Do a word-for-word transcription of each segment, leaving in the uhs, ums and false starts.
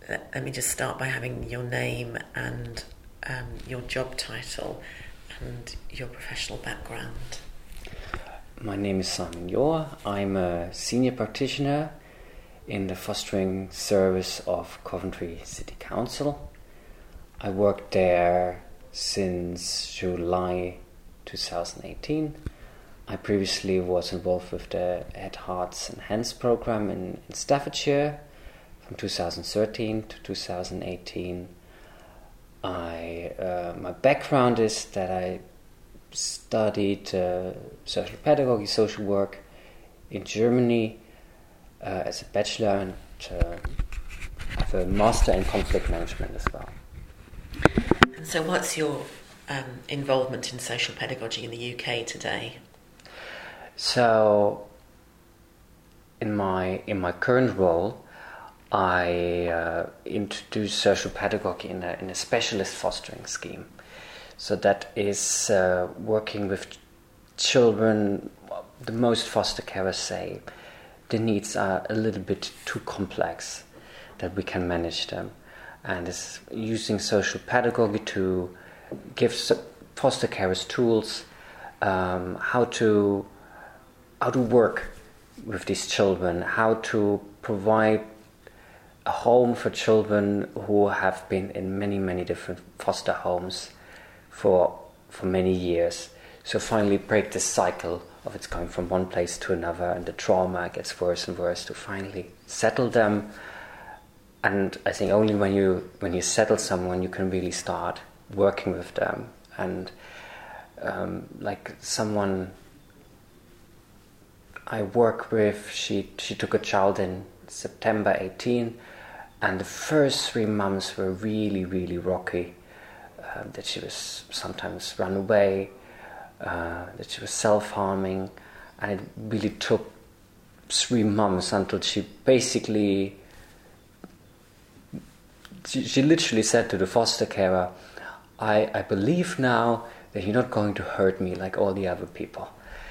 let, let me just start by having your name and um, your job title and your professional background. My name is Simon Johr. I'm a senior practitioner in the fostering service of Coventry City Council. I worked there since July twenty eighteen. I previously was involved with the Head, Hearts and Hands program in, in Staffordshire from two thousand thirteen to two thousand eighteen. I, uh, my background is that I studied uh, social pedagogy, social work in Germany uh, as a bachelor, and uh, have a master in conflict management as well. And so what's your um, involvement in social pedagogy in the U K today? So in my in my current role, I uh, introduce social pedagogy in a, in a specialist fostering scheme. So that is uh, working with ch- children. The most foster carers say the needs are a little bit too complex that we can manage them, and is using social pedagogy to give foster carers tools um, how to how to work with these children, how to provide a home for children who have been in many many different foster homes for for many years. So finally break this cycle of it's going from one place to another, and the trauma gets worse and worse, to finally settle them. And I think only when you when you settle someone, you can really start working with them. And um, like someone I work with, she she took a child in September eighteen, and the first three months were really really rocky. Uh, that she was sometimes run away, uh, that she was self-harming, and it really took three months until she basically, she, she literally said to the foster carer, I, I believe now that you're not going to hurt me like all the other people.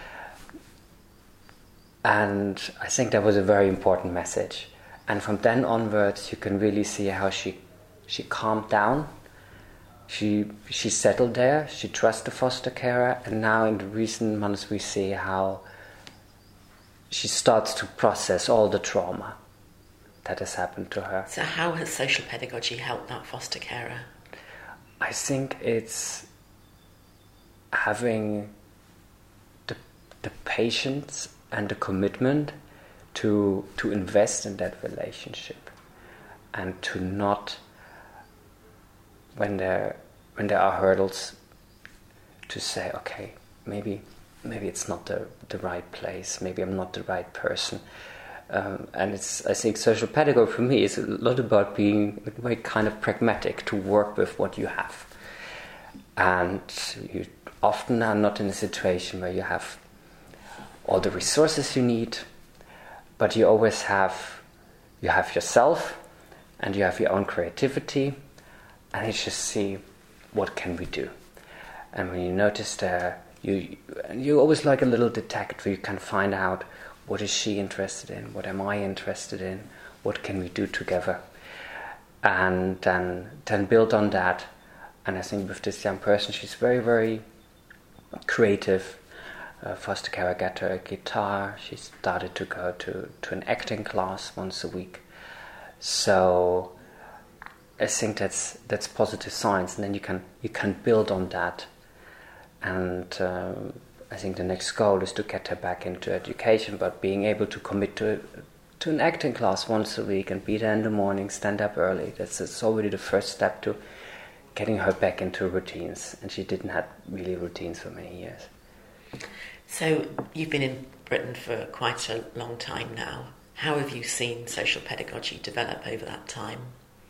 And I think that was a very important message. And from then onwards, you can really see how she she calmed down. She she settled there, she trusts the foster carer, and now in the recent months we see how she starts to process all the trauma that has happened to her. So how has social pedagogy helped that foster carer? I think it's having the the patience and the commitment to to invest in that relationship, and to not, when there when there are hurdles, to say, okay, maybe maybe it's not the the right place, maybe I'm not the right person. Um, and it's I think social pedagogy for me is a lot about being very kind of pragmatic, to work with what you have. And you often are not in a situation where you have all the resources you need, but you always have you have yourself, and you have your own creativity, and you just see what can we do. And when you notice there, you you always like a little detective. You can find out, what is she interested in, what am I interested in, what can we do together, and then then build on that. And I think with this young person, she's very very creative. Uh, foster carer got her a guitar. She started to go to, to an acting class once a week. So I think that's that's positive signs, and then you can you can build on that. And um, I think the next goal is to get her back into education, but being able to commit to to an acting class once a week and be there in the morning, stand up early. That's, that's already the first step to getting her back into routines. And she didn't have really routines for many years. So you've been in Britain for quite a long time now. How have you seen social pedagogy develop over that time?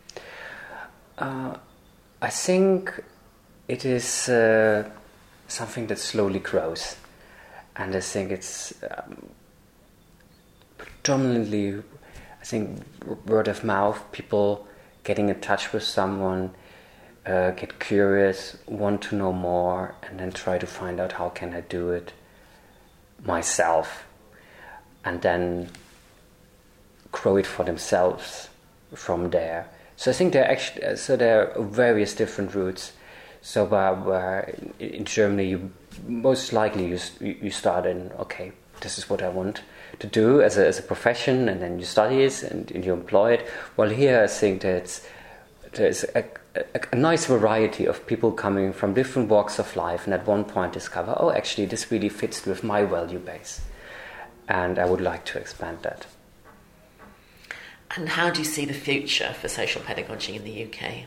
Uh, I think it is uh, something that slowly grows. And I think it's um, predominantly, I think, word of mouth, people getting in touch with someone, uh, get curious, want to know more, and then try to find out, how can I do it myself, and then grow it for themselves from there. So I think there are actually so there are various different routes. So where, where in Germany, you, most likely you you start in, okay, this is what I want to do as a as a profession, and then you study it and, and you employ it. Well, here I think that there's a, a, a nice variety of people coming from different walks of life, and at one point discover, oh, actually this really fits with my value base, and I would like to expand that. And how do you see the future for social pedagogy in the U K?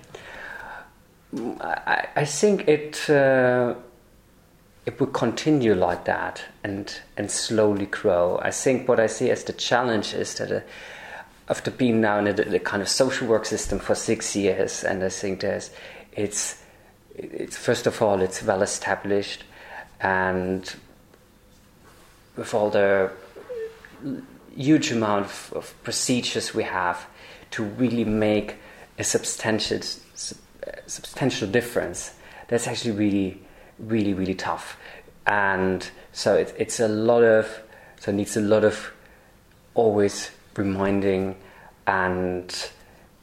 I, I think it uh, it will continue like that and and slowly grow. I think what I see as the challenge is that uh, after being now in the, the kind of social work system for six years, and I think there's it's it's first of all it's well established, and with all the huge amount of, of procedures we have to really make a substantial substantial difference, that's actually really really really tough. And so it, it's a lot of so it needs a lot of always reminding and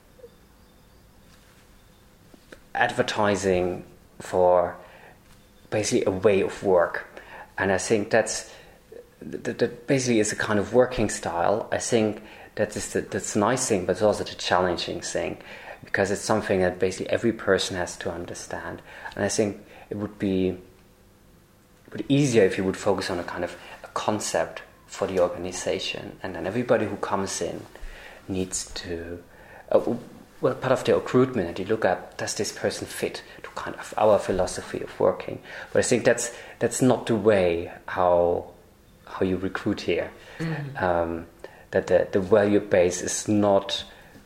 advertising for basically a way of work. And I think that's that, that basically is a kind of working style. I think that is the, that's the nice thing, but it's also the challenging thing, because it's something that basically every person has to understand. And I think it would be it would be easier if you would focus on a kind of a concept for the organization, and then everybody who comes in needs to uh, well, part of the recruitment, and you look at, does this person fit to kind of our philosophy of working? But I think that's that's not the way how how you recruit here. Mm-hmm. Um, that the, the value base is not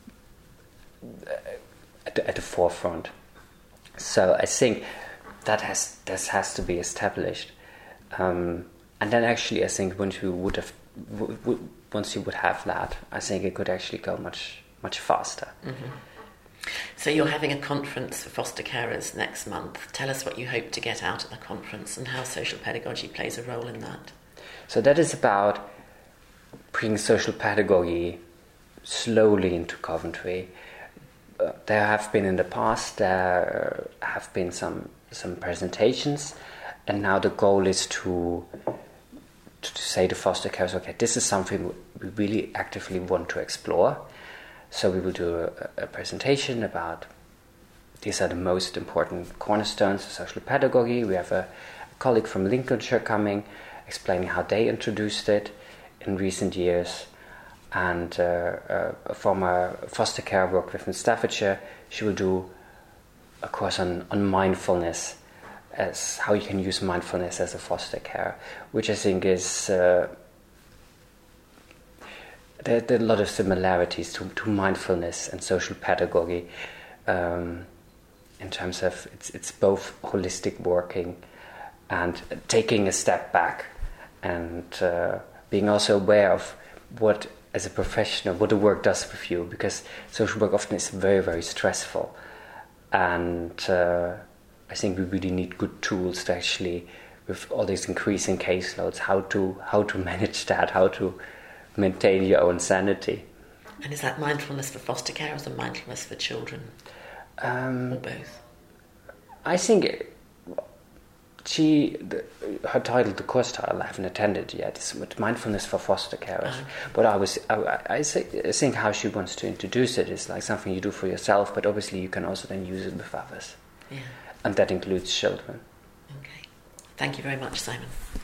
at the, at the forefront. So I think that has that has to be established. Um, and then actually, I think once you would have w- w- once you would have that, I think it could actually go much much faster. Mm-hmm. So you're having a conference for foster carers next month. Tell us what you hope to get out of the conference and how social pedagogy plays a role in that. So that is about bringing social pedagogy slowly into Coventry. Uh, there have been in the past, there have been some some presentations, and now the goal is to to, to say to foster carers, okay, this is something we really actively want to explore. So we will do a, a presentation about these are the most important cornerstones of social pedagogy. We have a, a colleague from Lincolnshire coming, explaining how they introduced it in recent years, and uh, uh, a former foster care worked with in Staffordshire. She will do a course on, on mindfulness, as how you can use mindfulness as a foster care, which I think is uh, There, there are a lot of similarities to, to mindfulness and social pedagogy, um, in terms of it's it's both holistic working and taking a step back, and uh, being also aware of what, as a professional, what the work does with you, because social work often is very, very stressful, and uh, I think we really need good tools to actually, with all these increasing caseloads, how to how to manage that, how to maintain your own sanity. And is that mindfulness for foster carers or mindfulness for children? Um, or both? I think it, she, the, her title, the course title, I haven't attended yet, is mindfulness for foster carers. Oh. But I was, I, I, say, I think how she wants to introduce it is like something you do for yourself, but obviously you can also then use it with others. Yeah. And that includes children. Okay. Thank you very much, Simon.